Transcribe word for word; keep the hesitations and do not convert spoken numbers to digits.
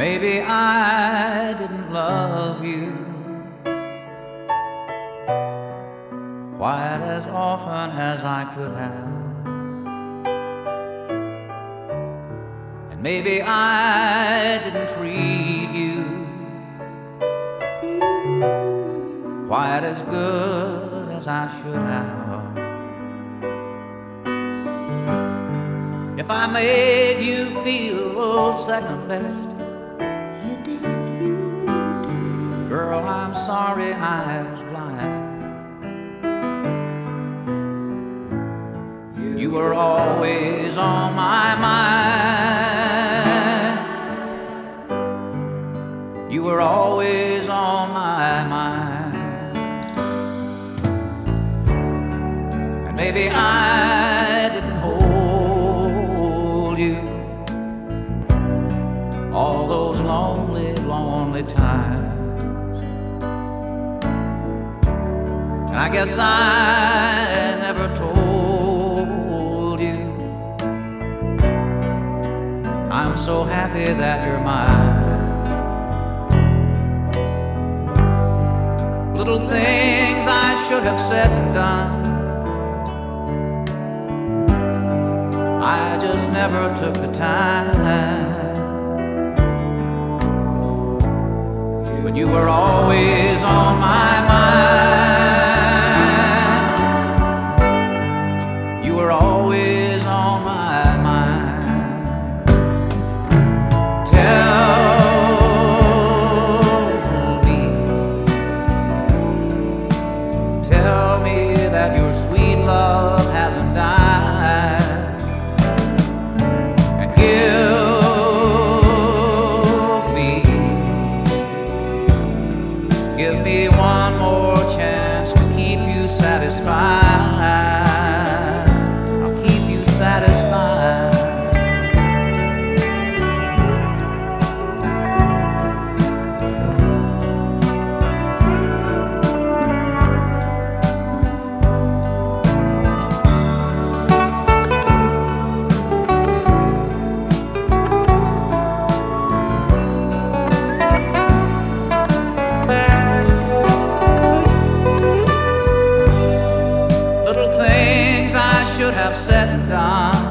maybe I didn't love you quite as often as I could have. And maybe I didn't treat you quite as good as I should have. If I made you feel second best, you did, you did. girl, I'm sorry I was blind. You were always on my mind. You were always on my mind. And maybe I didn't hold you all those lonely, lonely times. And I guess I never told you I'm so happy that you're mine. Little things I should have said and done, I just never took the time. But you were always on my mind. You were always on my mind. Tell me, tell me that your sweet love hasn't died. And give me, give me one more chance to keep you satisfied. I'll keep you satisfied. Little things I should have said and done,